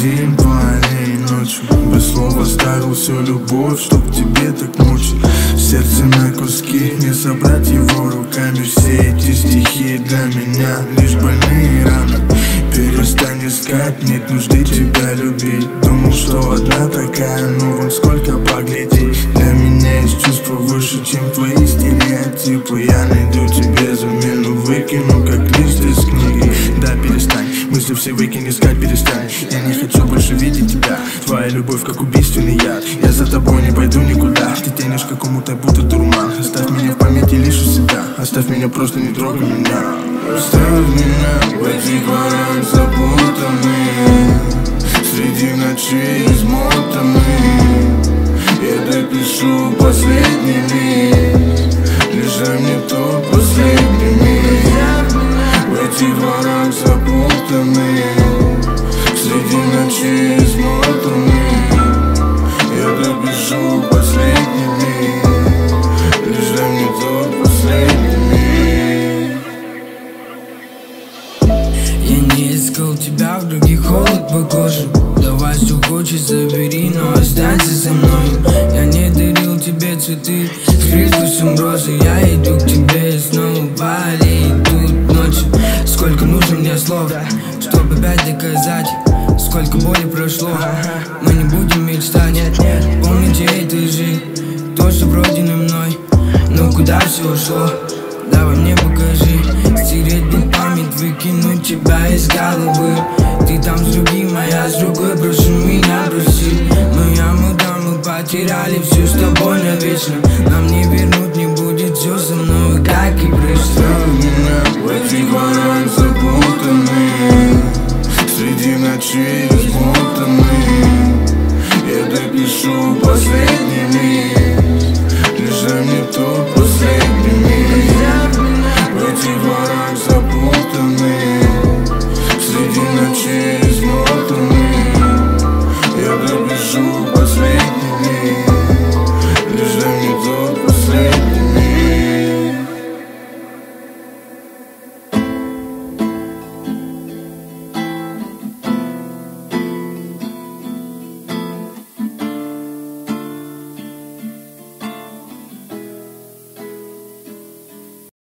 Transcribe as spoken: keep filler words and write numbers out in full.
день по аллее ночью, без слов оставил всю любовь, чтоб тебе так мучить. Сердце на куски, не собрать его руками. Все эти стихи для меня лишь больные раны. Перестань искать, нет нужды тебя любить. Думал, что одна такая, ну вон сколько погляди. Для меня есть чувство выше, чем твои стереотипы. Я найду тебе замену, выкину как лист из книги. Да, перестань, мысли все выкинь, искать перестань. Я не хочу больше видеть тебя. Твоя любовь как убийственный яд. Я за тобой не пойду никуда. Ты тянешь к кому-то, будто дурман. Оставь меня в памяти лишь у себя. Оставь меня, просто не трогай меня. Оставь меня в этих ворах запутанных, среди ночей измотанных. Я допишу последний лист, лишь дай мне тот последний миг. В этих ворах запутанных, среди ночей измотанных. Я допишу последний миг, лишь дай мне тот последний миг. Я не искал тебя, в других холод по коже. Давай, что хочешь, забери, но останься со мной. Я не дарил тебе цветы с привкусом розы. Я иду к тебе снова по аллее тут ночью. Сколько нужно мне слов, чтобы опять доказать, сколько боли прошло. Мы не будем мечтать, помните этой лжи, то, что пройдено мной. Но куда все ушло? Давай мне покажи. Стереть бы память, выкинуть тебя из головы. Ты там с другим, а я с другой, прошу меня прости. Мы яму там, мы потеряли все с тобой навечно. Нам не вернуть, не будет все со мной, как и пришло. Меня в этих ворах запутанных, среди ночей измотанных. Я допишу последний лист, лишь дай мне тот последний миг.